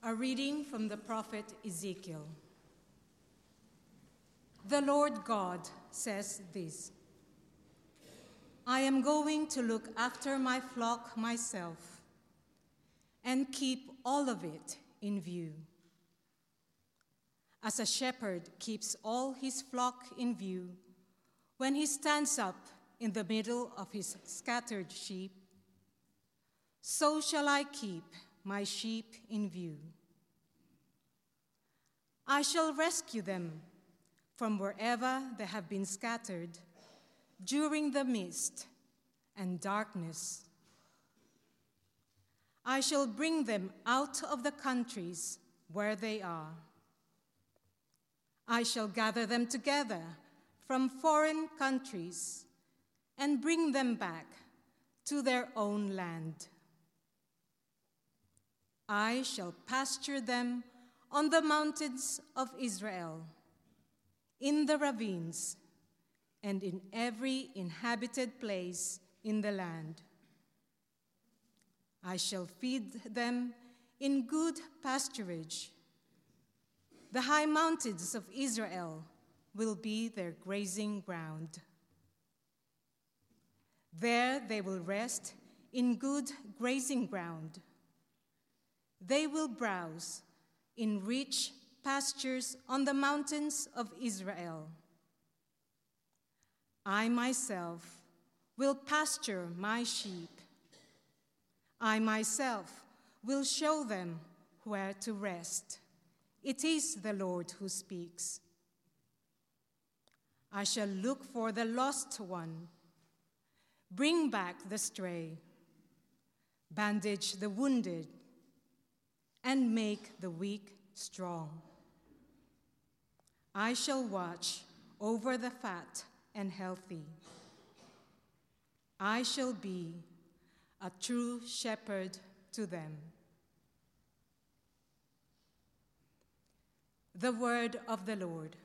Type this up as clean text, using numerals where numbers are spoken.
A reading from the prophet Ezekiel. The Lord God says this: I am going to look after my flock myself and keep all of it in view. As a shepherd keeps all his flock in view when he stands up in the middle of his scattered sheep, so shall I keep my sheep in view. I shall rescue them from wherever they have been scattered during the mist and darkness. I shall bring them out of the countries where they are. I shall gather them together from foreign countries and bring them back to their own land. I shall pasture them on the mountains of Israel, in the ravines, and in every inhabited place in the land. I shall feed them in good pasturage. The high mountains of Israel will be their grazing ground. There they will rest in good grazing ground. They will browse in rich pastures on the mountains of Israel. I myself will pasture my sheep. I myself will show them where to rest. It is the Lord who speaks. I shall look for the lost one, bring back the stray, bandage the wounded, and make the weak strong. I shall watch over the fat and healthy. I shall be a true shepherd to them. The word of the Lord.